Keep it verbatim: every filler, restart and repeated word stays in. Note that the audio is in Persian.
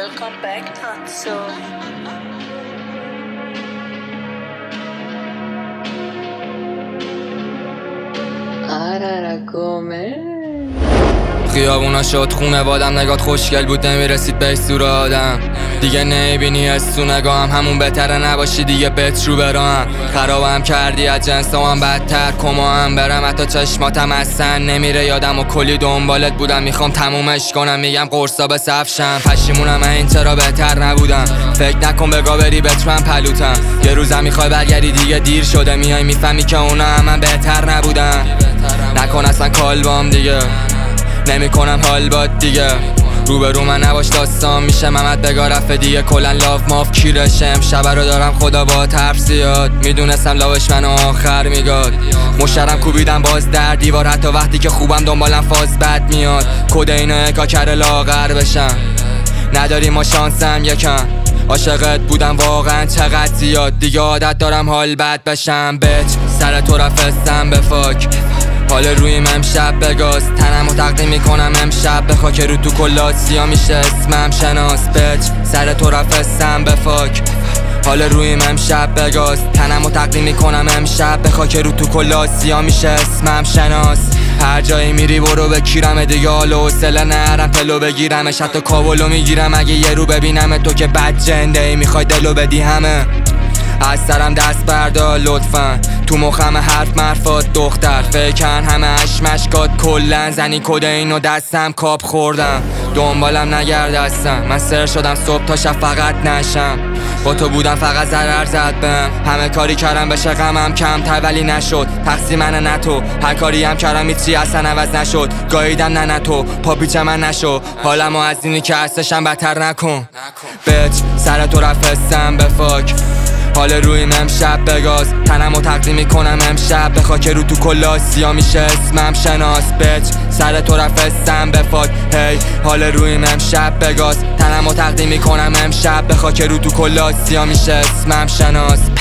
Welcome back, Tatsu. آرارا گومه خیابونا شد خونه بادم، نگات خوشگل بود نمیرسید بهش سور آدم. دیگه نمیبینی از تو نگاهم، همون بهتره نباشی دیگه بهت رو برام. خرابم کردی از جنسام بدتر، کما هم برم حتی چشماتم اصلا نمیره یادم و کلی دنبالت بودم میخوام تمومش کنم. میگم قرصا به صفشم، پشیمونم این چرا بهتر نبودم. فکر نکن بگا بری بترم پلوتم، یه روزم میخوای برگردی دیگه دیر شده. میای میفهمی که اونا هم من بهتر نبودن. نکن اصلا کالبام دیگه، نمی کنم حال باد دیگه. روبرو من نباش داستان میشه محمد بگا رفه دیگه. کلن لاف ماف کیرشم شبه رو دارم خدا با ترف زیاد. میدونستم لاوش منو آخر میگاد. مشترم کوبیدم باز در دیوار، حتی وقتی که خوبم دنبالم فاز بد میاد. کد اینو اکا کر لاغر بشم، نداری ما شانسم یکم. عاشقت بودم واقعا چقدر زیاد، دیگه عادت دارم حال بد بشم. بچ سر تو رفستم به فاک، حال رویم امشب بگاز. تنمو تقدیم میکنم امشب به خاک رو تو کلا سیا میشه اسمم شناس. بچ سر تو رفستم به فاک، حال رویم امشب بگاز. تنمو تقدیم میکنم امشب به خاک رو تو کلا سیا میشه اسمم شناس. هر جایی میری برو بکیرم دیگه، حالا حوصله نرم تلو بگیرمش. حتی کابلو میگیرم اگه یه رو ببینم تو که بد جنده ای میخوای دلو بدی همه. از سرم دست بردار لطفا، تو مخم حرف مرفات دختر. فکرن همه اشمشکات کلن زنی کده اینو دستم کاب خوردم. دنبالم نگرد هستم، من سر شدم صبح تا شب فقط نشم. با تو بودم فقط ضرر زد بهم، همه کاری کردم بشه غمم کمتر ولی نشد. تقصیر منه نه تو، هر کاری هم کردم هیچی اصلا عوض نشد. گاییدم نه نه تو پاپیچ من نشو، حالمو از اینی که هستشم بدتر نکن. بچ سر تو رفستم به فاک، حال رویم امشب بگاز. تنمو تقدیم میکنم امشب به خاک رو تو کلا سیا میشه اسمم شناس. بچ سر تو رفستم به فاک، هی حال رویم امشب بگاز. تنمو تقدیم میکنم امشب به خاک رو تو کلا سیا میشه اسمم شناس.